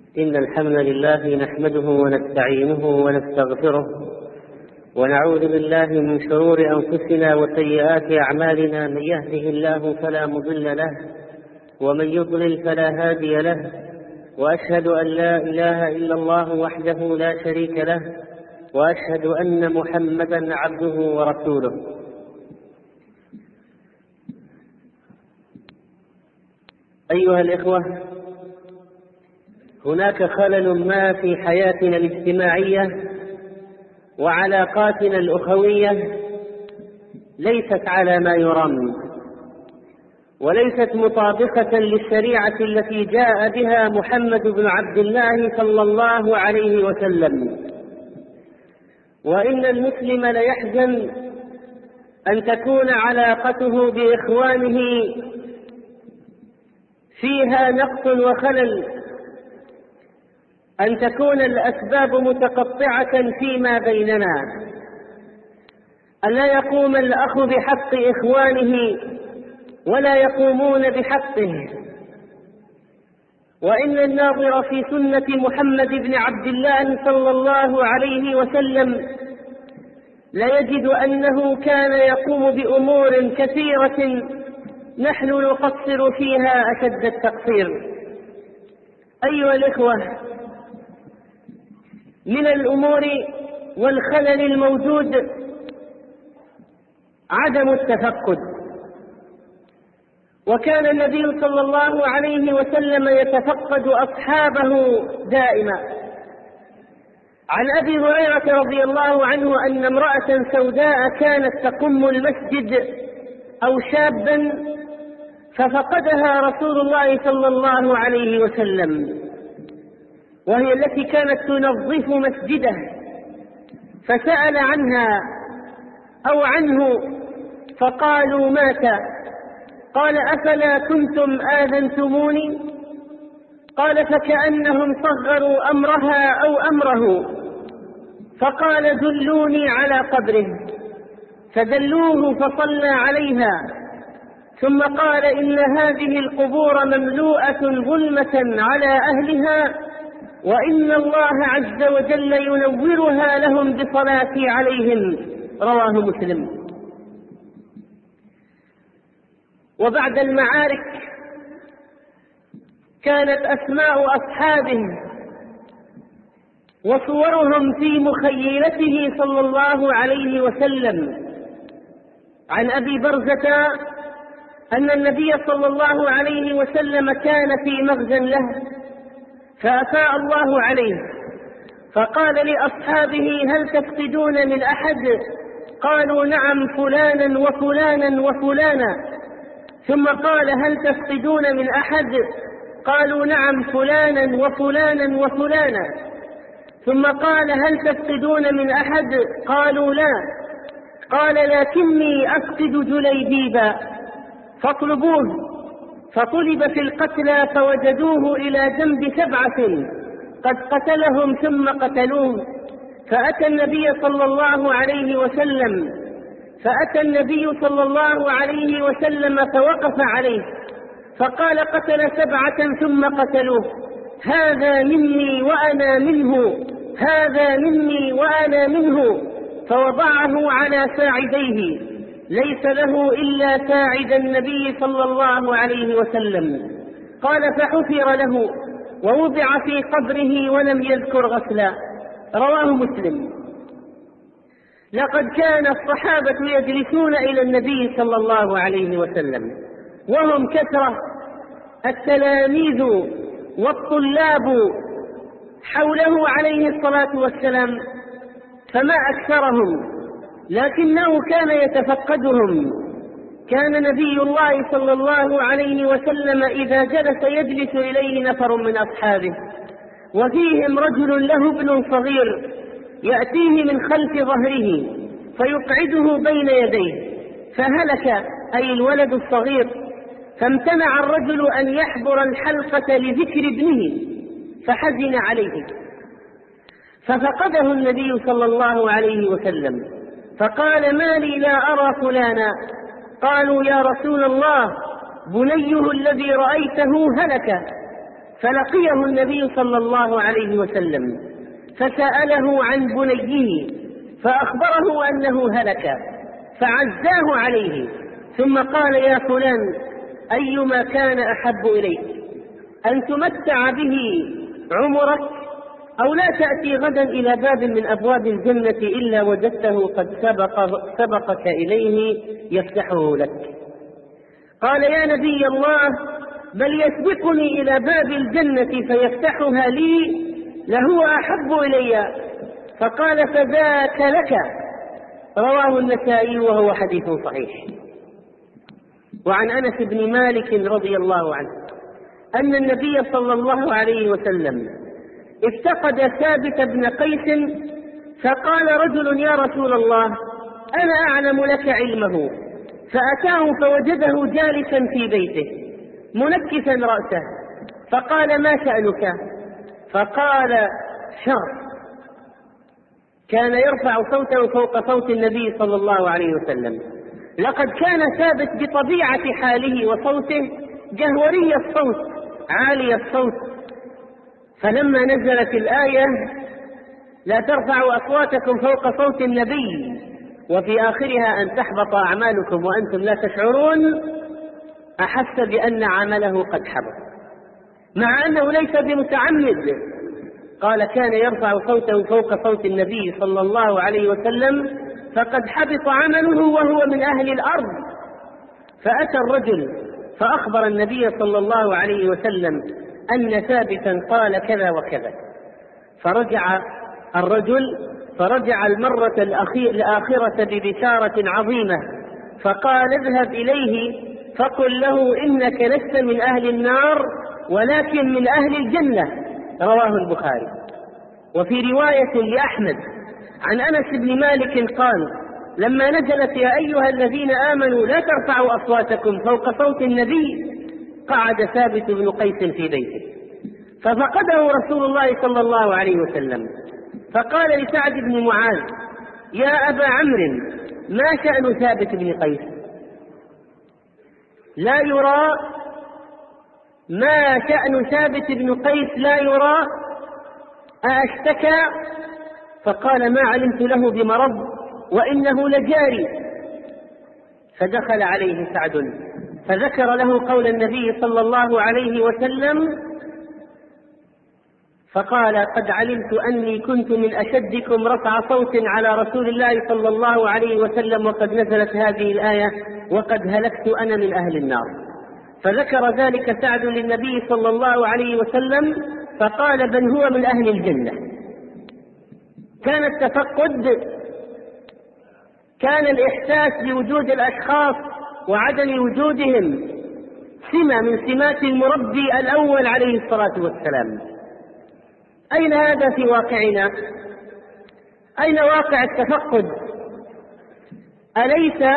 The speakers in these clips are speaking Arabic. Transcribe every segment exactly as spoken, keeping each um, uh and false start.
إن الحمد لله نحمده ونستعينه ونستغفره ونعوذ بالله من شرور أنفسنا وسيئات أعمالنا. من يهده الله فلا مضل له ومن يضلل فلا هادي له، وأشهد أن لا إله إلا الله وحده لا شريك له، وأشهد أن محمدا عبده ورسوله. أيها الإخوة، هناك خلل ما في حياتنا الاجتماعية وعلاقاتنا الأخوية ليست على ما يرام، وليست مطابقة للشريعة التي جاء بها محمد بن عبد الله صلى الله عليه وسلم. وإن المسلم ليحزن أن تكون علاقته بإخوانه فيها نقص وخلل، أن تكون الأسباب متقطعة فيما بيننا، أن لا يقوم الأخ بحق إخوانه ولا يقومون بحقه. وإن الناظر في سنة محمد بن عبد الله صلى الله عليه وسلم ليجد أنه كان يقوم بأمور كثيرة نحن نقصر فيها أشد التقصير. أيها الإخوة، من الأمور والخلل الموجود عدم التفقد. وكان النبي صلى الله عليه وسلم يتفقد أصحابه دائما. عن أبي هريرة رضي الله عنه أن امرأة سوداء كانت تقم المسجد أو شابا ففقدها رسول الله صلى الله عليه وسلم، وهي التي كانت تنظف مسجده، فسأل عنها أو عنه فقالوا مات. قال: أفلا كنتم آذنتموني؟ قال: فكأنهم صغروا أمرها أو أمره، فقال: دلوني على قبره، فدلوه فصلى عليها، ثم قال: إن هذه القبور مملوءة ظلمة على أهلها، وإن الله عز وجل ينورها لهم بصلاتي عليهم. رواه مسلم. وبعد المعارك كانت أسماء أصحابه وصورهم في مخيلته صلى الله عليه وسلم. عن أبي برزة أن النبي صلى الله عليه وسلم كان في مغزى له فأفاء الله عليه، فقال لأصحابه: هل تفقدون من أحد؟ قالوا: نعم، فلانا وفلانا وفلانا. ثم قال: هل تفقدون من أحد؟ قالوا: نعم، فلانا وفلانا وفلانا. ثم قال: هل تفقدون من أحد؟ قالوا: لا. قال: لكني أفقد جليبيبا، فاطلبوه. فطلب في القتلى فوجدوه إلى جنب سبعة قد قتلهم ثم قتلوه، فأتى النبي صلى الله عليه وسلم فأتى النبي صلى الله عليه وسلم فوقف عليه فقال: قتل سبعة ثم قتلوه، هذا مني وأنا منه، هذا مني وأنا منه. فوضعه على ساعديه، ليس له إلا ساعد النبي صلى الله عليه وسلم. قال: فحفر له ووضع في قبره ولم يذكر غسلا. رواه مسلم. لقد كان الصحابة يجلسون إلى النبي صلى الله عليه وسلم وهم كثرة، التلاميذ والطلاب حوله عليه الصلاة والسلام، فما أكثرهم، لكنه كان يتفقدهم. كان نبي الله صلى الله عليه وسلم إذا جلس يجلس إليه نفر من أصحابه وفيهم رجل له ابن صغير يأتيه من خلف ظهره فيقعده بين يديه، فهلك أي الولد الصغير، فامتنع الرجل أن يحضر الحلقة لذكر ابنه فحزن عليه، ففقده النبي صلى الله عليه وسلم فقال: ما لي لا أرى فلانا؟ قالوا: يا رسول الله، بنيه الذي رأيته هلك. فلقيه النبي صلى الله عليه وسلم فسأله عن بنيه فأخبره أنه هلك فعزاه عليه، ثم قال: يا فلان، أيما كان أحب إليك، أن تمتع به عمرك أو لا تأتي غدا إلى باب من أبواب الجنة إلا وجدته قد سبق سبقك إليه يفتحه لك؟ قال: يا نبي الله، بل يسبقني إلى باب الجنة فيفتحها لي لهو أحب إلي. فقال: فذاك لك. رواه النسائي وهو حديث صحيح. وعن أنس بن مالك رضي الله عنه أن النبي صلى الله عليه وسلم افتقد ثابت بن قيس، فقال رجل: يا رسول الله، أنا أعلم لك علمه. فأتاه فوجده جالسا في بيته منكسا رأسه، فقال: ما شأنك؟ فقال: شر. كان يرفع صوته فوق صوت النبي صلى الله عليه وسلم. لقد كان ثابت بطبيعة حاله وصوته جهوري الصوت عالي الصوت، فلما نزلت الآية: لا ترفعوا أصواتكم فوق صوت النبي وفي آخرها أن تحبط أعمالكم وأنتم لا تشعرون، أحس بأن عمله قد حبط، مع أنه ليس بمتعمد. قال: كان يرفع صوته فوق صوت النبي صلى الله عليه وسلم فقد حبط عمله وهو من أهل الأرض. فأتى الرجل فأخبر النبي صلى الله عليه وسلم أن ثابتا قال كذا وكذا. فرجع الرجل فرجع المرة الآخرة ببشارة عظيمة، فقال: اذهب إليه فقل له إنك لست من أهل النار ولكن من أهل الجنة. رواه البخاري. وفي رواية لأحمد عن أنس بن مالك قال: لما نزلت يا أيها الذين آمنوا لا ترفعوا أصواتكم فوق صوت النبي، قعد ثابت بن قيس في بيته، ففقده رسول الله صلى الله عليه وسلم، فقال لسعد بن معاذ: يا أبا عمرو، ما شأن ثابت بن قيس؟ لا يرى. ما شأن ثابت بن قيس لا يرى؟ أأشتكى؟ فقال: ما علمت له بمرض وإنه لجاري. فدخل عليه سعد فذكر له قول النبي صلى الله عليه وسلم، فقال: قد علمت أني كنت من أشدكم رفع صوت على رسول الله صلى الله عليه وسلم وقد نزلت هذه الآية وقد هلكت أنا من أهل النار. فذكر ذلك سعد للنبي صلى الله عليه وسلم فقال: بل هو من أهل الجنة. كان التفقد، كان الإحساس بوجود الأشخاص وعدم وجودهم سمة من سمات المربي الأول عليه الصلاة والسلام. أين هذا في واقعنا؟ أين واقع التفقد؟ أليس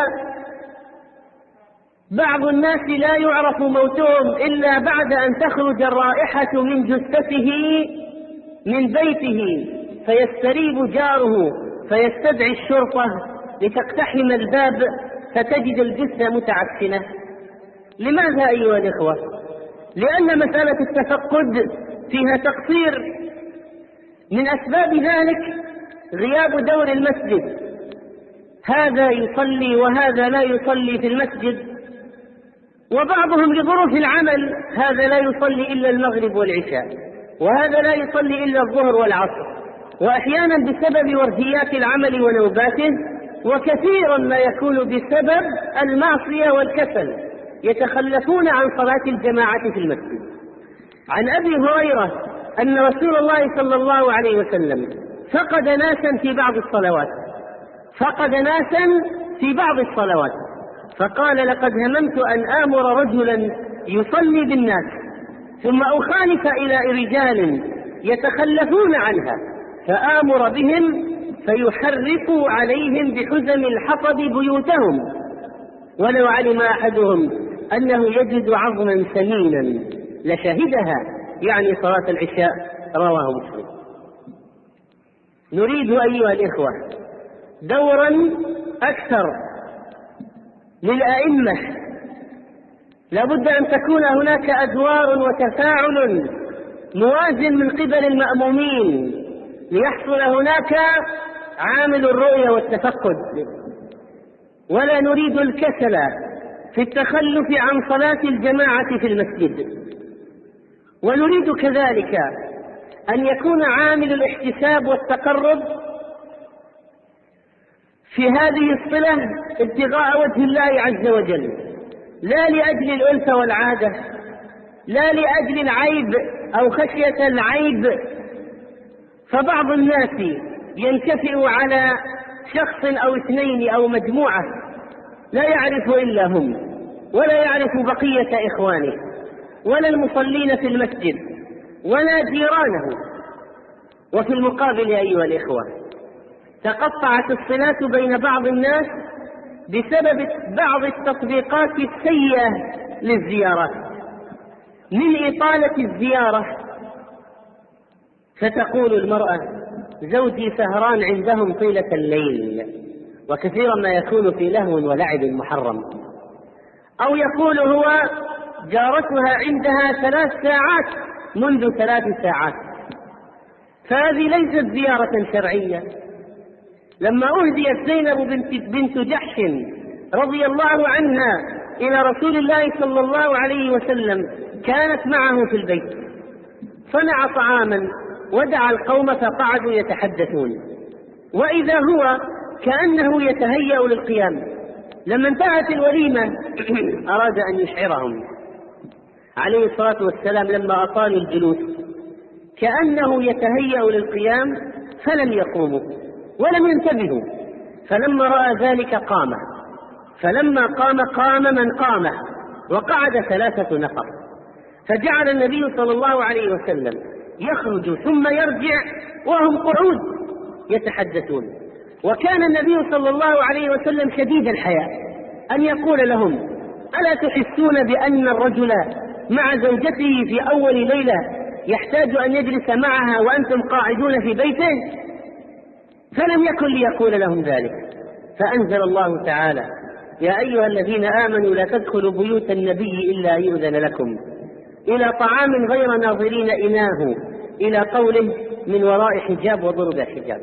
بعض الناس لا يعرف موتهم إلا بعد أن تخرج الرائحة من جثته من بيته فيستريب جاره فيستدعي الشرطة لتقتحم الباب فتجد الجثة متعفنة؟ لماذا أيها الإخوة؟ لأن مسألة التفقد فيها تقصير. من أسباب ذلك غياب دور المسجد، هذا يصلي وهذا لا يصلي في المسجد، وبعضهم لظروف العمل هذا لا يصلي إلا المغرب والعشاء، وهذا لا يصلي إلا الظهر والعصر، وأحيانا بسبب ورديات العمل ونوباته، وكثيرا ما يكون بسبب المعصية والكسل يتخلفون عن صلاة الجماعة في المسجد. عن أبي هريرة أن رسول الله صلى الله عليه وسلم فقد ناسا في بعض الصلوات فقد ناسا في بعض الصلوات فقال: لقد هممت أن آمر رجلا يصلي بالناس ثم أخالف إلى رجال يتخلفون عنها فآمر بهم فيحرقوا عليهم بحزم الحطب بيوتهم، ولو علم أحدهم أنه يجد عظما سمينا لشهدها، يعني صلاة العشاء. رواه مسلم. نريد أيها الإخوة دورا أكثر للأئمة، لابد أن تكون هناك أدوار وتفاعل موازن من قبل المأمومين ليحصل هناك عامل الرؤية والتفقد، ولا نريد الكسل في التخلف عن صلاة الجماعة في المسجد، ونريد كذلك أن يكون عامل الاحتساب والتقرب في هذه الصلة ابتغاء وجه الله عز وجل، لا لأجل الألفة والعادة، لا لأجل العيب أو خشية العيب. فبعض الناس ينكفئ على شخص أو اثنين أو مجموعة لا يعرف إلا هم، ولا يعرف بقية إخوانه ولا المصلين في المسجد ولا جيرانه. وفي المقابل أيها الإخوة تقطعت الصلات بين بعض الناس بسبب بعض التطبيقات السيئة للزيارات، من إطالة الزيارة، فتقول المرأة زوجي سهران عندهم طيلة الليل، وكثيرا ما يكون في لهو ولعب محرم، أو يقول هو جارتها عندها ثلاث ساعات منذ ثلاث ساعات. فهذه ليست زيارة شرعية. لما أهديت زينب بنت, بنت جحش رضي الله عنها إلى رسول الله صلى الله عليه وسلم كانت معه في البيت، صنع طعاما ودعا القوم فقعدوا يتحدثون، وإذا هو كأنه يتهيأ للقيام. لما انتهت الوليمة أراد أن يشعرهم عليه الصلاة والسلام لما أطالوا الجلوس كأنه يتهيأ للقيام، فلم يقوموا ولم ينتبهوا. فلما رأى ذلك قام، فلما قام قام من قامه، وقعد ثلاثة نفر. فجعل النبي صلى الله عليه وسلم يخرج ثم يرجع وهم قعود يتحدثون. وكان النبي صلى الله عليه وسلم شديد الحياء أن يقول لهم: ألا تحسون بأن الرجل مع زوجته في أول ليلة يحتاج أن يجلس معها وأنتم قاعدون في بيته؟ فلم يكن ليقول لهم ذلك، فأنزل الله تعالى: يا أيها الذين آمنوا لا تدخلوا بيوت النبي إلا أن يؤذن لكم إلى طعام غير ناظرين إناه، إلى قوله: من وراء حجاب وضرب حجاب.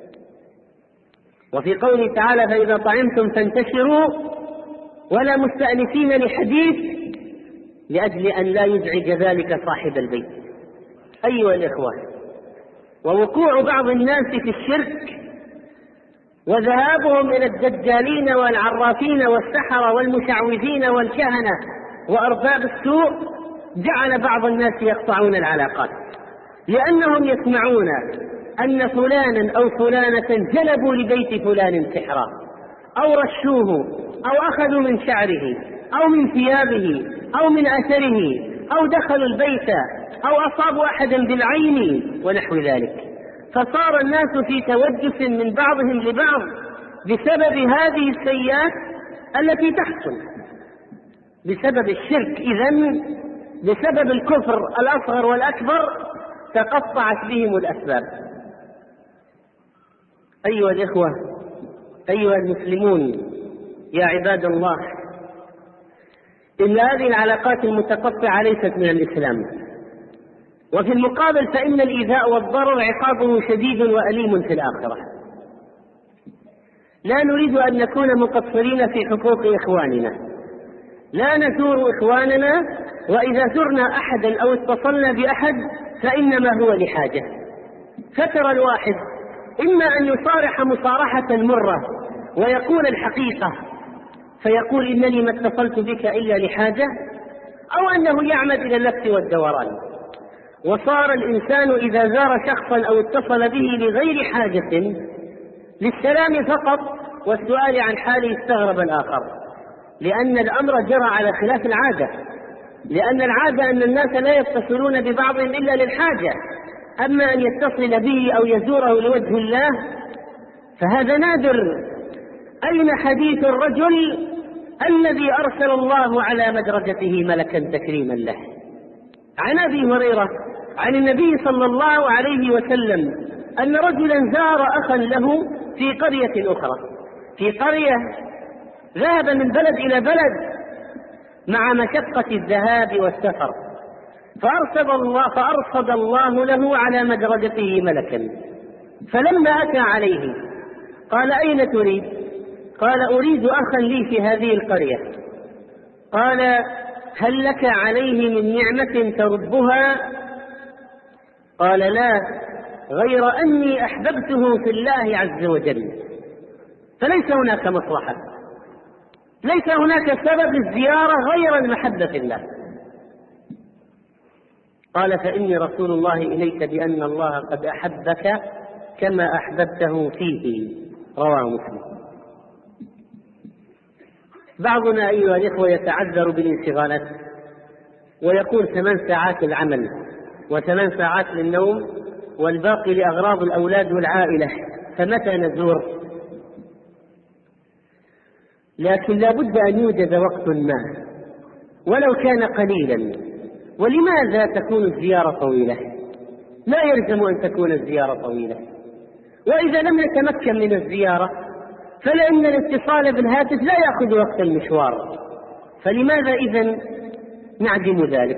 وفي قوله تعالى: فإذا طعمتم فانتشروا ولا مستأنسين لحديث، لأجل أن لا يزعج ذلك صاحب البيت. أيها الإخوة، ووقوع بعض الناس في الشرك وذهابهم إلى الدجالين والعرافين والسحرة والمشعوذين والكهنة وأرباب السوء جعل بعض الناس يقطعون العلاقات، لأنهم يسمعون أن فلانا أو فلانة جلبوا لبيت فلان سحرا، أو رشوه، أو أخذوا من شعره أو من ثيابه أو من أثره، أو دخلوا البيت، أو أصابوا أحدا بالعين ونحو ذلك. فصار الناس في توجس من بعضهم لبعض بسبب هذه السيئات التي تحصل بسبب الشرك. إذن بسبب الكفر الأصغر والأكبر تقطعت بهم الأسباب. أيها الإخوة، أيها المسلمون، يا عباد الله، إن هذه العلاقات المتقطعة ليست من الإسلام. وفي المقابل فإن الإيذاء والضرر عقابه شديد وأليم في الآخرة. لا نريد أن نكون مقصرين في حقوق إخواننا، لا نزور إخواننا، وإذا زرنا أحدا أو اتصلنا بأحد فإنما هو لحاجة. فترى الواحد إما أن يصارح مصارحة مرة ويقول الحقيقة فيقول: إنني ما اتصلت بك إلا لحاجة، أو أنه يعمد إلى اللف والدوران. وصار الإنسان إذا زار شخصا أو اتصل به لغير حاجة للسلام فقط والسؤال عن حاله استغرب الآخر، لأن الأمر جرى على خلاف العادة. لأن العادة أن الناس لا يتصلون ببعضهم إلا للحاجة، أما أن يتصل به أو يزوره لوجه الله فهذا نادر. أين حديث الرجل الذي أرسل الله على مدرجته ملكا تكريما له؟ عن أبي هريرة عن النبي صلى الله عليه وسلم أن رجلا زار أخا له في قرية أخرى، في قرية ذهب من بلد إلى بلد مع مشقة الذهاب والسفر، فأرصد الله, فأرصد الله له على مدرجته ملكا، فلما أتى عليه قال: أين تريد؟ قال: أريد أخا لي في هذه القرية. قال: هل لك عليه من نعمة تربها؟ قال: لا، غير أني أحببته في الله عز وجل. فليس هناك مصلحة، ليس هناك سبب الزيارة غير المحبة في الله. قال: فإني رسول الله إليك بأن الله قد أحبك كما أحببته فيه. رواه مسلم. بعضنا أيها الإخوة يتعذر بالانشغالات ويقول ثمان ساعات العمل وثمان ساعات للنوم والباقي لأغراض الأولاد والعائلة، فمتى نزور؟ لكن لا بد أن يوجد وقت ما ولو كان قليلا. ولماذا تكون الزيارة طويلة؟ لا يلزم أن تكون الزيارة طويلة، وإذا لم نتمكن من الزيارة فلأن الاتصال بالهاتف لا يأخذ وقت المشوار، فلماذا إذن نعدم ذلك؟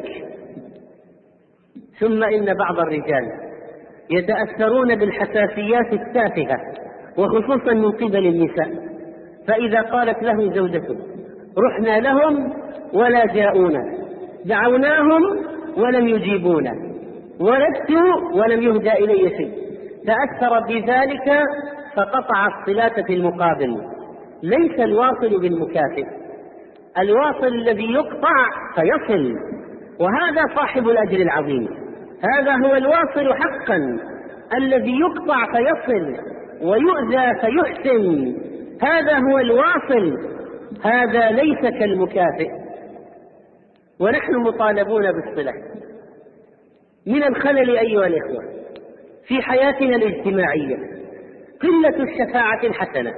ثم إن بعض الرجال يتأثرون بالحساسيات التافهة وخصوصا من قبل النساء، فإذا قالت له زوجته: رحنا لهم ولا جاءونا، دعوناهم ولم يجيبونا، ولدت ولم يهدى إلي شيء، تأثر بذلك فقطع الصلة في المقابل. ليس الواصل بالمكافئ، الواصل الذي يقطع فيصل، وهذا صاحب الأجر العظيم. هذا هو الواصل حقا، الذي يقطع فيصل ويؤذى فيحسن، هذا هو الواصل، هذا ليس كالمكافئ. ونحن مطالبون بالصلة. من الخلل أيها الإخوة في حياتنا الاجتماعية قلة الشفاعة الحسنة،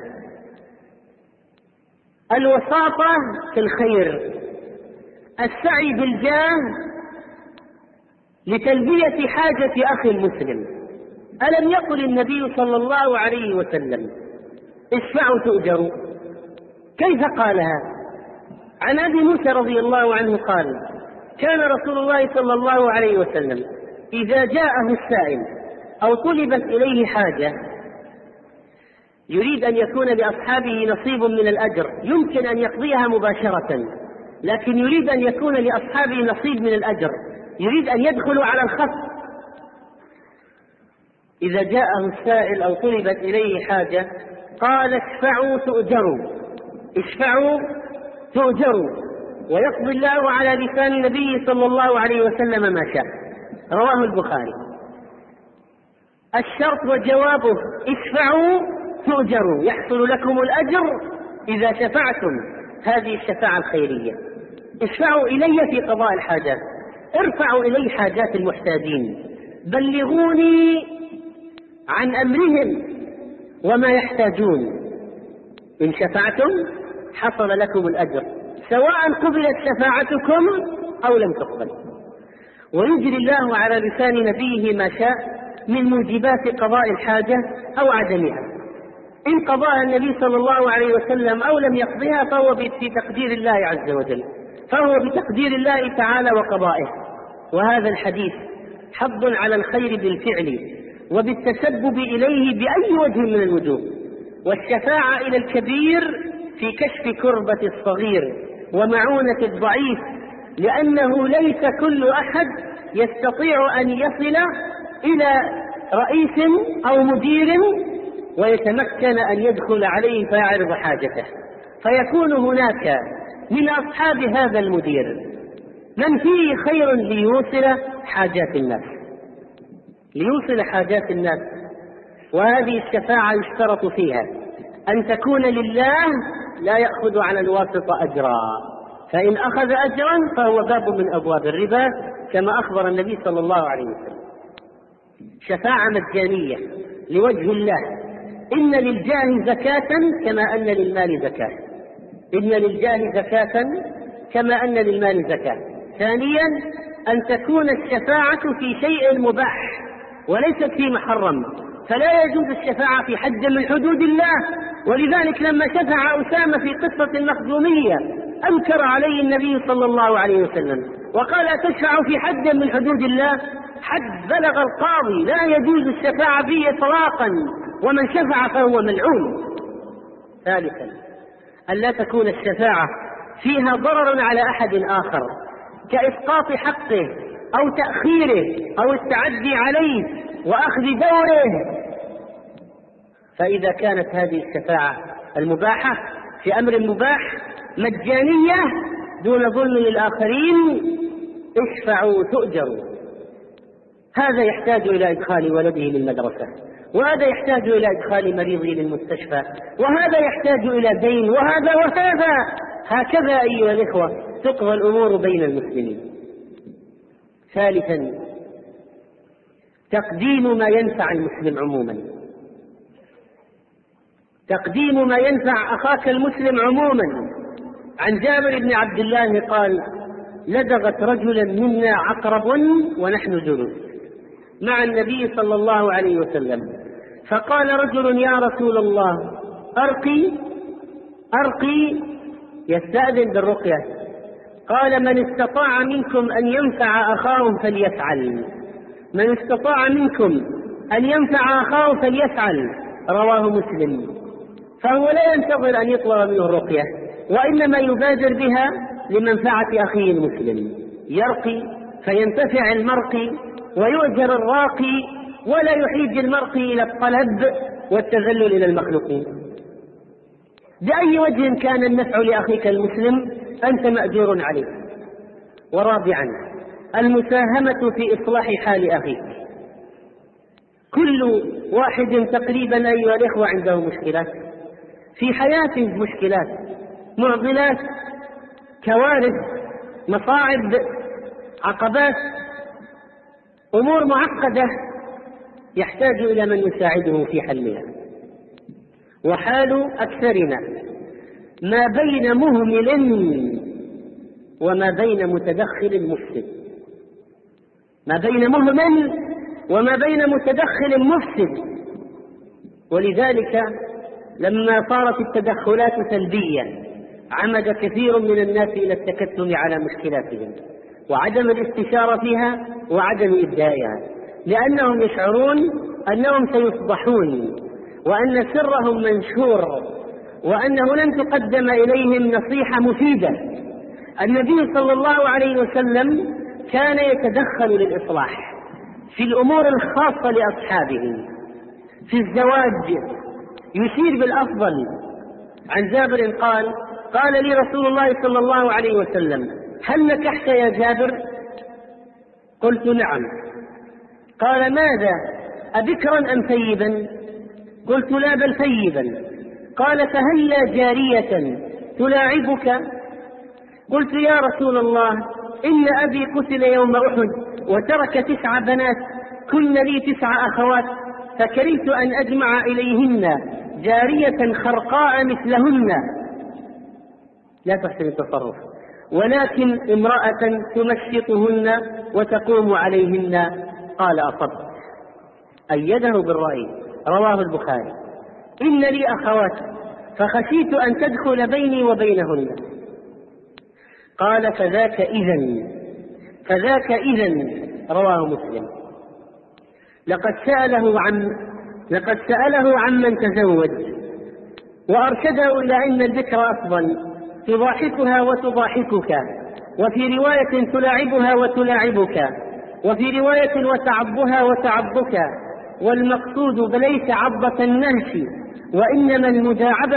الوساطة في الخير، السعي بالجاه لتلبية حاجة أخي المسلم. ألم يقل النبي صلى الله عليه وسلم: اشفعوا تؤجروا؟ كيف قالها؟ عن أبي موسى رضي الله عنه قال: كان رسول الله صلى الله عليه وسلم إذا جاءه السائل أو طلبت إليه حاجة يريد أن يكون لأصحابه نصيب من الأجر، يمكن أن يقضيها مباشرة، لكن يريد أن يكون لأصحابه نصيب من الأجر، يريد أن يدخلوا على الخط. إذا جاءه السائل أو طلبت إليه حاجة قال: اشفعوا تؤجروا، اشفعوا تؤجروا، ويقضي الله على لسان النبي صلى الله عليه وسلم ما شاء. رواه البخاري. الشرط وجوابه: اشفعوا تؤجروا، يحصل لكم الأجر إذا شفعتم، هذه الشفاعة الخيرية. اشفعوا إلي في قضاء الحاجات، ارفعوا إلي حاجات المحتاجين، بلغوني عن أمرهم وما يحتاجون. إن شفعتم حصل لكم الأجر، سواء قبلت شفاعتكم أو لم تقبل. ويجري الله على لسان نبيه ما شاء من موجبات قضاء الحاجة أو عدمها. إن قضاها النبي صلى الله عليه وسلم أو لم يقضيها فهو في تقدير الله عز وجل، فهو بتقدير الله تعالى وقضائه. وهذا الحديث حض على الخير بالفعل وبالتسبب إليه بأي وجه من الوجوه، والشفاعة إلى الكبير في كشف كربة الصغير ومعونة الضعيف، لأنه ليس كل أحد يستطيع أن يصل إلى رئيس أو مدير ويتمكن أن يدخل عليه فيعرض حاجته، فيكون هناك من أصحاب هذا المدير من فيه خير ليوصل حاجات الناس، ليوصل حاجات الناس. وهذه الشفاعة يشترط فيها أن تكون لله، لا يأخذ على الواسطة أجرا، فإن أخذ أجرا فهو باب من أبواب الربا كما أخبر النبي صلى الله عليه وسلم. شفاعة مجانية لوجه الله. إن للجاه زكاة كما أن للمال زكاة، إن للجاه زكاة كما أن للمال زكاة. ثانيا أن تكون الشفاعة في شيء مباح وليست في محرم، فلا يجوز الشفاعة في حد من حدود الله. ولذلك لما شفع أسامة في قصة المخزومية أنكر عليه النبي صلى الله عليه وسلم وقال: أتشفع في حد من حدود الله؟ حد بلغ القاضي لا يجوز الشفاعة فيه إطلاقا، ومن شفع فهو ملعون. ثالثا، ألا تكون الشفاعة فيها ضرر على أحد آخر كإسقاط حقه أو تأخيره أو التعدي عليه وأخذ دوره. فإذا كانت هذه الشفاعة المباحة في أمر مباح مجانية دون ظلم للآخرين، اشفعوا تؤجروا. هذا يحتاج إلى إدخال ولده للمدرسة، وهذا يحتاج إلى إدخال مريضه للمستشفى، وهذا يحتاج إلى دين، وهذا وهذا. هكذا أيها الإخوة تقضى الأمور بين المسلمين. ثالثا، تقديم ما ينفع المسلم عموما. تقديم ما ينفع أخاك المسلم عموما. عن جابر بن عبد الله قال: لدغت رجلا منا عقرب ونحن جلوس مع النبي صلى الله عليه وسلم، فقال رجل: يا رسول الله، أرقي أرقي يستأذن بالرقية. قال: من استطاع منكم أن ينفع أخاه فليفعل. من استطاع منكم أن ينفع أخاه فليفعل. رواه مسلم. فهو لا ينتظر أن يطلب منه الرقية، وإنما يبادر بها لمنفعة أخيه المسلم. يرقي فينتفع المرقي ويؤجر الراقي، ولا يحيج المرقي إلى الطلب والتذلل إلى المخلوقين. بأي وجه كان النفع لأخيك المسلم أنت مأجور عليه. ورابعا، المساهمة في إصلاح حال أخيك. كل واحد تقريبا أيها الإخوة عنده مشكلات في حياته، مشكلات، معضلات، كوارث، مصاعب، عقبات، أمور معقدة يحتاج إلى من يساعده في حلها. وحال أكثرنا ما بين مهمل وما بين متدخل مفسد. ما بين مهمل وما بين متدخل مفسد. ولذلك لما صارت التدخلات سلبية عمد كثير من الناس إلى التكتم على مشكلاتهم وعدم الاستشارة فيها وعدم إبدائها، لأنهم يشعرون أنهم سيفضحون وأن سرهم منشور وأنه لن تقدم إليهم نصيحة مفيدة. النبي صلى الله عليه وسلم كان يتدخل للإصلاح في الأمور الخاصة لأصحابه. في الزواج يشير بالأفضل. عن جابر قال: قال لي رسول الله صلى الله عليه وسلم: هل نكحت يا جابر؟ قلت: نعم. قال: ماذا، أبكرا أم ثيبا؟ قلت: لا بل ثيبا. قال: فهلا جارية تلاعبك؟ قلت: يا رسول الله، إن أبي قتل يوم أحد وترك تسع بنات، كن لي تسع أخوات، فكرهت أن أجمع إليهن جارية خرقاء مثلهن لا تحسن التصرف، ولكن امرأة تمشطهن وتقوم عليهن. قال: أصبت. أيده بالرأي. رواه البخاري. إن لي أخوات فخشيت أن تدخل بيني وبينهن. قال: فذاك إذن فذاك إذن رواه مسلم. لقد سأله عن لقد سأله عمن تزوج وأرشده إلى أن الذكر أفضل، تضاحكها وتضاحكك، وفي رواية تلاعبها وتلاعبك، وفي رواية وتعضها وتعضك، والمقصود فليس عضة النهش وإنما المداعبة.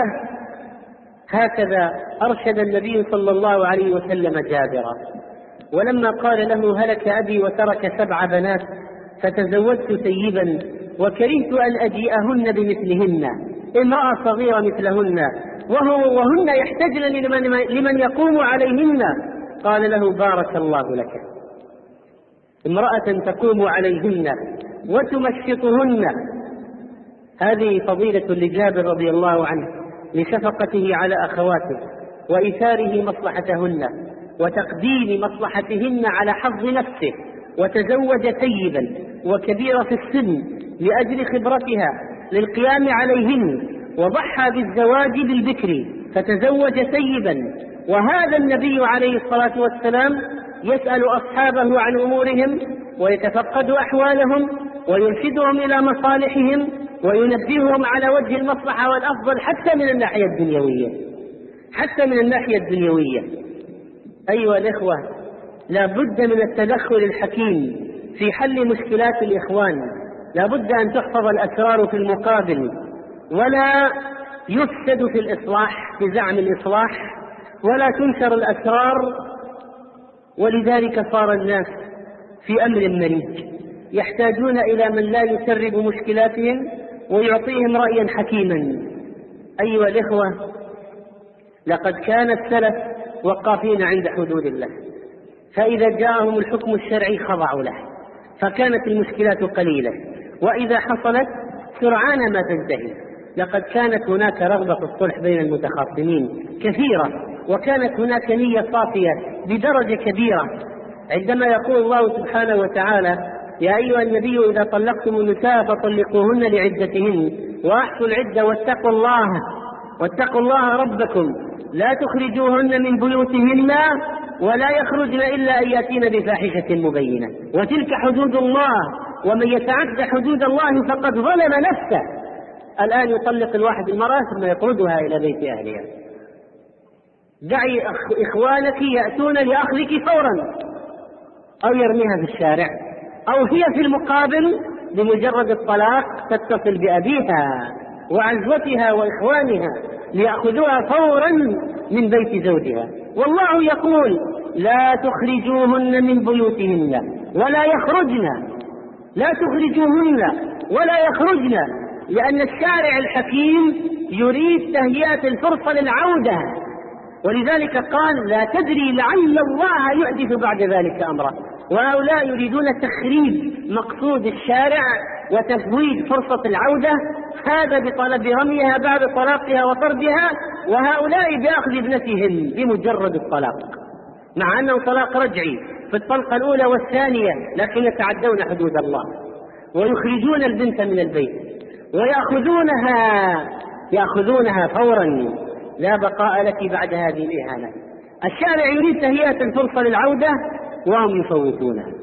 هكذا أرشد النبي صلى الله عليه وسلم جابرا. ولما قال له: هلك أبي وترك سبع بنات فتزوجت ثيبا وكرهت أن أجيئهن بمثلهن، امرأة صغيرة مثلهن وهو وهن يحتجن لمن, لمن يقوم عليهن، قال له: بارك الله لك. امرأة تقوم عليهن وتمشطهن. هذه فضيلة لجابر رضي الله عنه لشفقته على أخواته وإيثاره مصلحتهن وتقديم مصلحتهن على حظ نفسه. وتزوج ثيبا وكبيرة في السن لأجل خبرتها للقيام عليهن، وضحى بالزواج بالبكر فتزوج ثيبا وهذا النبي عليه الصلاة والسلام يسأل أصحابه عن أمورهم ويتفقد أحوالهم ويرشدهم إلى مصالحهم وينبههم على وجه المصلحة والأفضل حتى من الناحية الدنيوية حتى من الناحية الدنيوية أيها الإخوة، لا بد من التدخل الحكيم في حل مشكلات الإخوان. لا بد أن تحفظ الأسرار في المقابل ولا يفسد في الإصلاح بزعم الإصلاح ولا تنشر الأسرار. ولذلك صار الناس في أمر مريج يحتاجون إلى من لا يسرب مشكلاتهم ويعطيهم رأيا حكيما. أيها الإخوة، لقد كان السلف وقافين عند حدود الله، فإذا جاءهم الحكم الشرعي خضعوا له، فكانت المشكلات قليلة، وإذا حصلت سرعان ما تنتهي. لقد كانت هناك رغبة في الصلح بين المتخاصمين كثيرة، وكانت هناك نية صافية بدرجة كبيرة. عندما يقول الله سبحانه وتعالى: يا أيها النبي إذا طلقتم النساء فطلقوهن لعدتهن وأحصوا العدة واتقوا الله واتقوا الله ربكم لا تخرجوهن من بيوتهن ولا يخرجن إلا أن يأتين بفاحشة مبينة وتلك حدود الله ومن يتعد حدود الله فقد ظلم نفسه. الآن يطلق الواحد المرأة ثم يطردها إلى بيت أهلها. دعي إخوانك يأتون لأخذك فورا، أو يرميها في الشارع، أو هي في المقابل بمجرد الطلاق تتصل بأبيها وعزوتها وإخوانها ليأخذوها فورا من بيت زوجها. والله يقول: لا تخرجوهن من بيوتهن ولا يخرجن، لا تخرجوهن ولا يخرجن، لأن الشارع الحكيم يريد تهيئة الفرصة للعودة، ولذلك قال: لا تدري لعل الله يحدث بعد ذلك أمرا. وهؤلاء يريدون تخريب مقصود الشارع وتفويت فرصة العودة، هذا بطلب رميها بعد طلاقها وطردها، وهؤلاء بأخذ ابنتهم بمجرد الطلاق، مع أنه طلاق رجعي في الطلقة الأولى والثانية، لكن يتعدون حدود الله ويخرجون البنت من البيت ويأخذونها يأخذونها فورا، لا بقاء لك بعد هذه الإهانة. الشارع يريد تهيئة الفرصة للعودة وهم يفوتونها.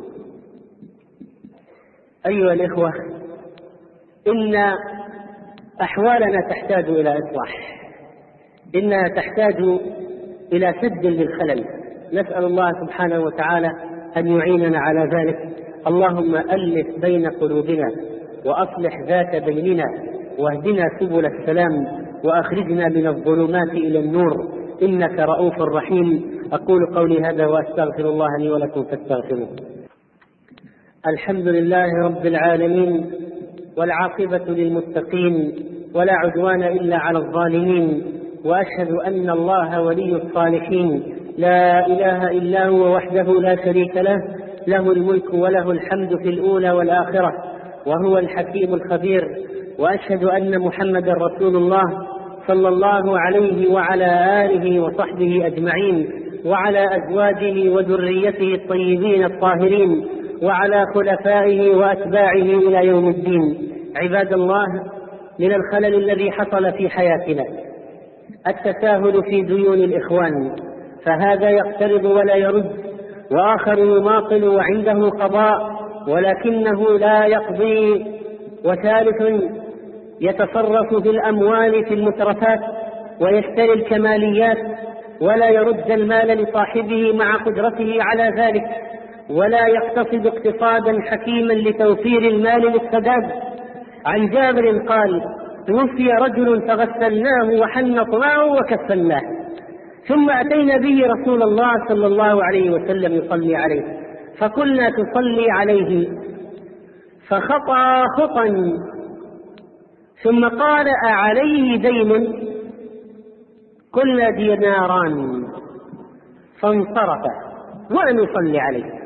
أيها الإخوة، إن أحوالنا تحتاج إلى إصلاح، إنها تحتاج إلى سد للخلل. نسأل الله سبحانه وتعالى أن يعيننا على ذلك. اللهم ألف بين قلوبنا وأصلح ذات بيننا واهدنا سبل السلام وأخرجنا من الظلمات إلى النور، إنك رؤوف رحيم. أقول قولي هذا وأستغفر الله لي ولكم فاستغفروه. الحمد لله رب العالمين، والعاقبة للمتقين، ولا عدوان إلا على الظالمين، وأشهد أن الله ولي الصالحين، لا إله إلا هو وحده لا شريك له، له الملك وله الحمد في الأولى والآخرة، وهو الحكيم الخبير. وأشهد أن محمدا رسول الله صلى الله عليه وعلى آله وصحبه أجمعين، وعلى أزواجه وذريته الطيبين الطاهرين، وعلى خلفائه وأتباعه إلى يوم الدين. عباد الله، من الخلل الذي حصل في حياتنا التساهل في ديون الإخوان، فهذا يقترض ولا يرد، وآخر يماطل وعنده قضاء ولكنه لا يقضي، وثالث يتصرف في الأموال في المترفات ويشتري الكماليات ولا يرد المال لصاحبه مع قدرته على ذلك، ولا يقتصد اقتصادا حكيما لتوفير المال للسداد. عن جابر قال: توفي رجل فغسلناه وحنطناه وكفناه، ثم أتينا به رسول الله صلى الله عليه وسلم يصلي عليه، فقلنا: تصلي عليه؟ فخطى خطا ثم قال: أعليه دين؟ قلنا: ديناران. فانصرف ولم يصلي عليه،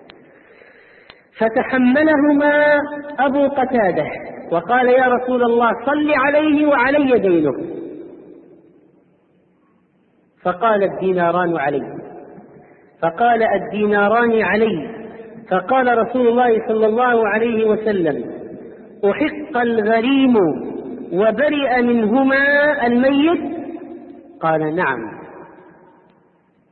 فتحملهما أبو قتادة وقال: يا رسول الله، صل عليه وعلي دينه. فقال: الديناران علي. فقال: الديناران علي. فقال رسول الله صلى الله عليه وسلم: أحق الغريم وبرئ منهما الميت؟ قال: نعم.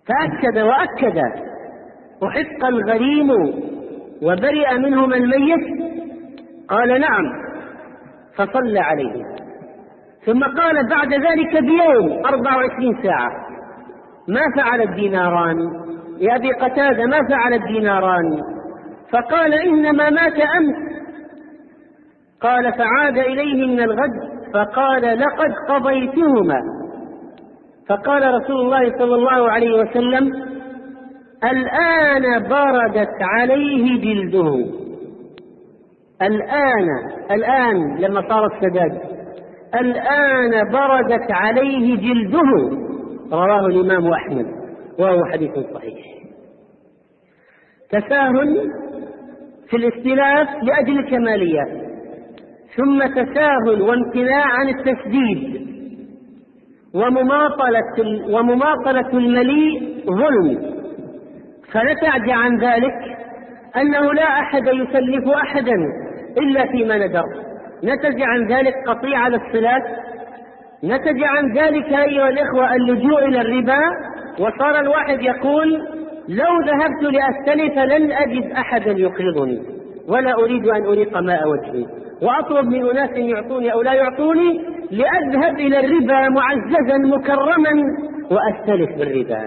فأكد وأكد: أحق الغريم وبرئ منهما الميت؟ قال: نعم. فصلى عليه. ثم قال بعد ذلك بيوم أربع وعشرين ساعة: ما فعل الديناران يا أبي قتادة؟ ما فعل الديناران؟ فقال: إنما مات أمس. قال: فعاد إليه من الغد فقال: لقد قضيتهما. فقال رسول الله صلى الله عليه وسلم: الآن بردت عليه جلده. الآن الآن لما صار السداد، الآن بردت عليه جلده. رواه الإمام أحمد وهو حديث صحيح. تساهل في الاختلاف لأجل الكماليات، ثم تساهل وامتناع عن التسديد، ومماطلة ومماطلة المليء ظلم. فنتج عن ذلك أنه لا أحد يسلف أحدا إلا فيما ندر. نتج عن ذلك قطيعة للصلات. نتج عن ذلك أيها الإخوة اللجوء إلى الربا، وصار الواحد يقول: لو ذهبت لأستلف لن أجد أحدا يقرضني، ولا أريد أن أريق ماء وجهي، وأطلب من أناس يعطوني أو لا يعطوني، لأذهب إلى الربا معززا مكرما وأستلف بالربا.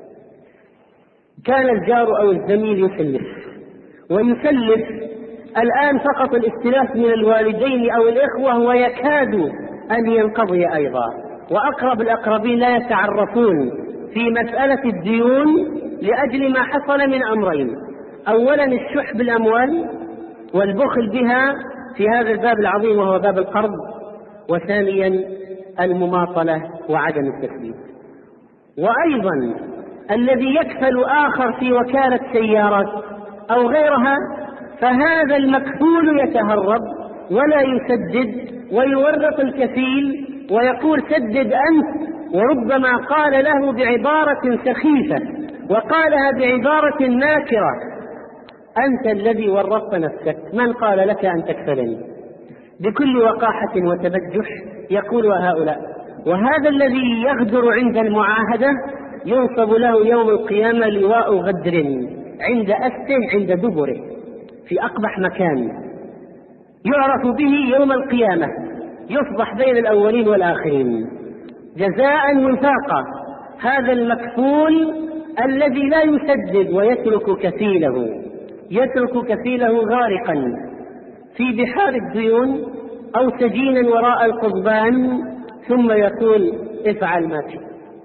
كان الجار أو الزميل يسلف ويسلف الآن فقط الاستلاف من الوالدين أو الإخوة، ويكاد أن ينقضي أيضا. وأقرب الأقربين لا يتعرفون في مسألة الديون لأجل ما حصل من أمرين: أولا الشح بالأموال والبخل بها في هذا الباب العظيم وهو باب القرض، وثانيا المماطلة وعدم التسديد. وأيضا الذي يكفل آخر في وكالة سيارات أو غيرها، فهذا المكفول يتهرب ولا يسدد ويورط الكفيل ويقول: سدد أنت، وربما قال له بعبارة سخيفة وقالها بعبارة ناكرة: أنت الذي ورطت نفسك، من قال لك أن تكفلني؟ بكل وقاحة وتبجح يقولها هؤلاء. وهذا الذي يغدر عند المعاهدة ينصب له يوم القيامة لواء غدر عند أسته عند دبره في أقبح مكان، يعرف به يوم القيامة، يفضح بين الأولين والآخرين جزاء وفاقا. هذا المكفول الذي لا يسدد ويترك كفيله يترك كفيله غارقا في بحار الديون أو سجينا وراء القضبان، ثم يقول: افعل ما شئت.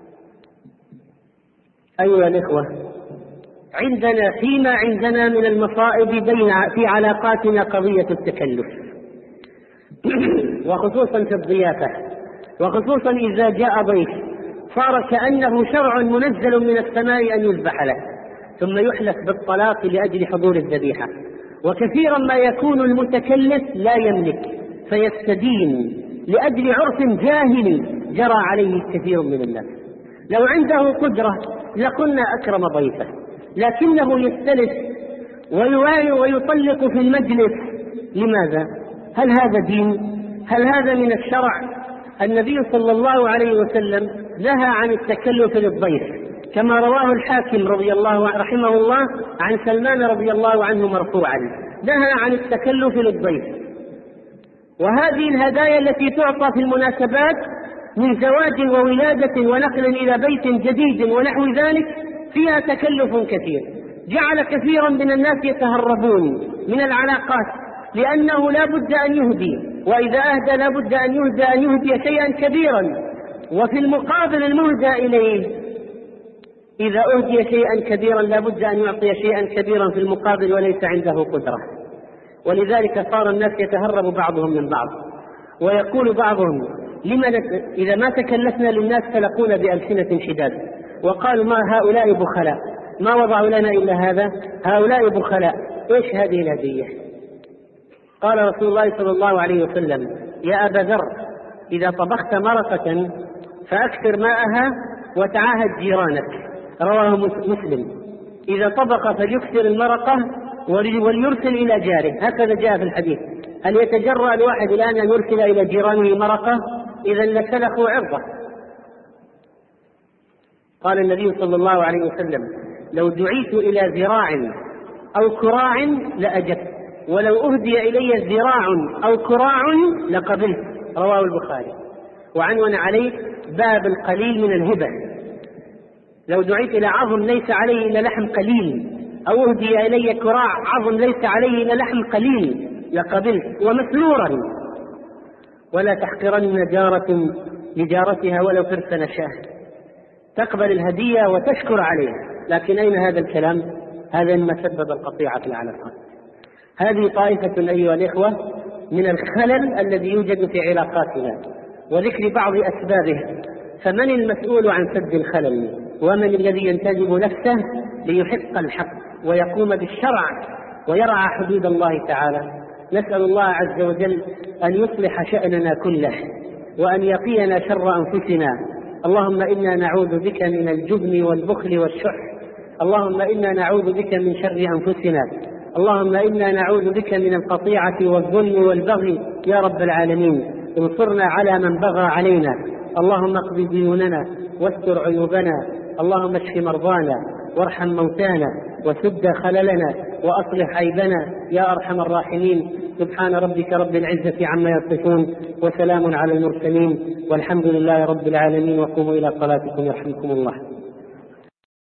أيها الإخوة، عندنا فيما عندنا من المصائب بين في علاقاتنا قضية التكلف، وخصوصا في الضيافة، وخصوصا إذا جاء ضيف صار كأنه شرع منزل من السماء أن يذبح له، ثم يحلف بالطلاق لأجل حضور الذبيحة. وكثيرا ما يكون المتكلف لا يملك فيستدين لأجل عرف جاهلي جرى عليه كثير من الناس. لو عنده قدرة لقلنا أكرم ضيفه، لكنه يستلف ويوالي ويطلق في المجلس. لماذا؟ هل هذا دين؟ هل هذا من الشرع؟ النبي صلى الله عليه وسلم نهى عن التكلف للضيف، كما رواه الحاكم رضي الله رحمه الله عن سلمان رضي الله عنه مرفوعا: نهى عن التكلف للضيف. وهذه الهدايا التي تعطى في المناسبات من زواج وولادة ونقل إلى بيت جديد ونحو ذلك فيها تكلف كثير، جعل كثيرا من الناس يتهربون من العلاقات، لأنه لا بد أن يهدي، وإذا أهدى لا بد أن يهدى أن يهدي شيئا كبيرا، وفي المقابل المهدى إليه إذا أهدي شيئا كبيرا لا بد أن يعطي شيئا كبيرا في المقابل وليس عنده قدرة. ولذلك صار الناس يتهرب بعضهم من بعض، ويقول بعضهم: لما إذا ما تكلفنا للناس فلقونا بألسنة حداد، وقالوا: ما هؤلاء بخلاء، ما وضعوا لنا إلا هذا، هؤلاء بخلاء. إيش هذه الهدية؟ قال رسول الله صلى الله عليه وسلم: يا أبا ذر، إذا طبخت مرقة فأكثر ماءها وتعاهد جيرانك. رواه مسلم. إذا طبخ فليكثر المرقة وليرسل إلى جاره، هكذا جاء في الحديث. هل يتجرأ الواحد الآن أن يرسل إلى جيرانه مرقة؟ إذا لسلخوا عرضه. قال النبي صلى الله عليه وسلم: لو دعيت إلى ذراع أو كراع لأجبت، ولو أهدي إلي ذراع أو كراع لقبلت. رواه البخاري. وعنون عليه باب القليل من الهبة. لو دعيت إلى عظم ليس عليه إلا لحم قليل، أو أهدي إلي كراع عظم ليس عليه إلا لحم قليل لقبلت، ومسلورا. ولا تحقرن جارة لجارتها ولو فرس نشاه. تقبل الهدية وتشكر عليها، لكن أين هذا الكلام؟ هذا مما سبب القطيعة في العلاقات. هذه طائفة أيها الإخوة من الخلل الذي يوجد في علاقاتنا، وذكر بعض أسبابه. فمن المسؤول عن سد الخلل؟ ومن الذي ينتجب نفسه ليحق الحق ويقوم بالشرع ويرعى حدود الله تعالى؟ نسأل الله عز وجل أن يصلح شأننا كله، وأن يقينا شر أنفسنا. اللهم إنا نعوذ بك من الجبن والبخل والشح. اللهم إنا نعوذ بك من شر أنفسنا. اللهم إنا نعوذ بك من القطيعة والظلم والبغي يا رب العالمين. انصرنا على من بغى علينا. اللهم اقض ديوننا واستر عيوبنا. اللهم اشف مرضانا وارحم موتانا وسد خللنا وأصلح عيبنا يا أرحم الراحمين. سبحان ربك رب العزة عما يصفون، وسلام على المرسلين، والحمد لله رب العالمين. وقوموا إلى صلاتكم يرحمكم الله.